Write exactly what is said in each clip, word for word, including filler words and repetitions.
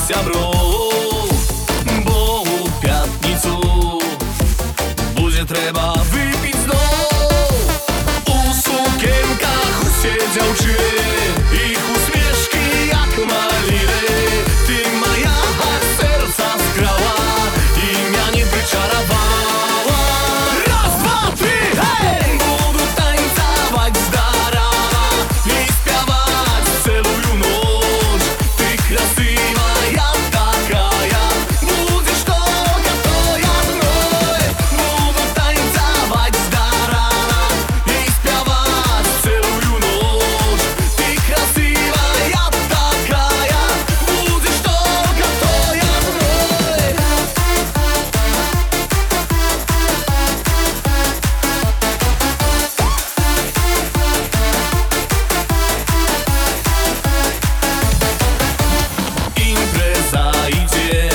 Krystian Rok, bo u pятницу bude treba vypiť znov. U sukienkach usie dziewczyny, ich uśmieszki jak maliny. Ty moja serca skrała i mnie nie wyczarowała. Raz, dwa, trzy, hej! Budu tańcować z rana i śpiewać целую ночь. Ты красивая такая, будешь только твоя мной. Буду tańcować z rana i śpiewać целую ночь. Ты красивая такая, будешь только твоя мной. Impreza idzie,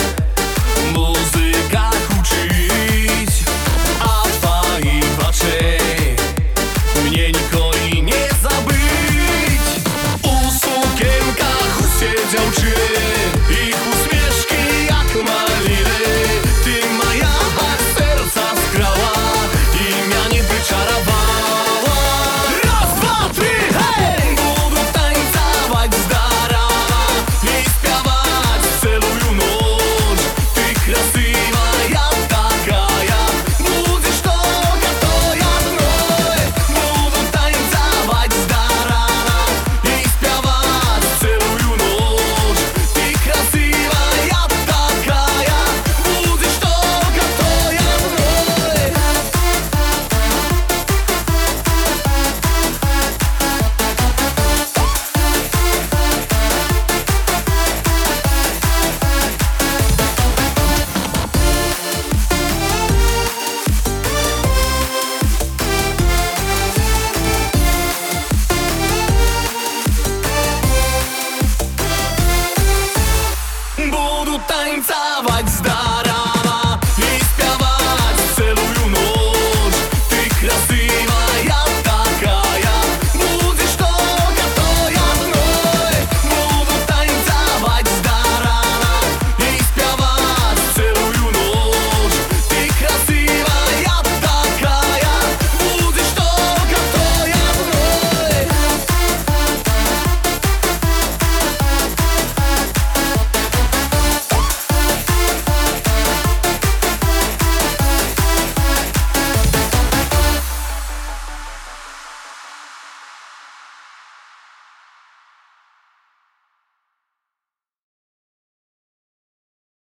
muzyka huczyć, a twoich oczей mnie nikoli nie zabyć. U sukienkach usie dziewczyny, ich uśmieszki jak maliny. Ty moja serca skrała i mnie nie wyczarowała. Raz, dwa, trzy, hej! Budu tańcować z rana i śpiewać целую ночь. Ты красивая такая, будешь только твоя мной. Буду tańcować z rana i śpiewać целую ночь. Ты красивая такая, будешь только твоя мной. Буду tańcować z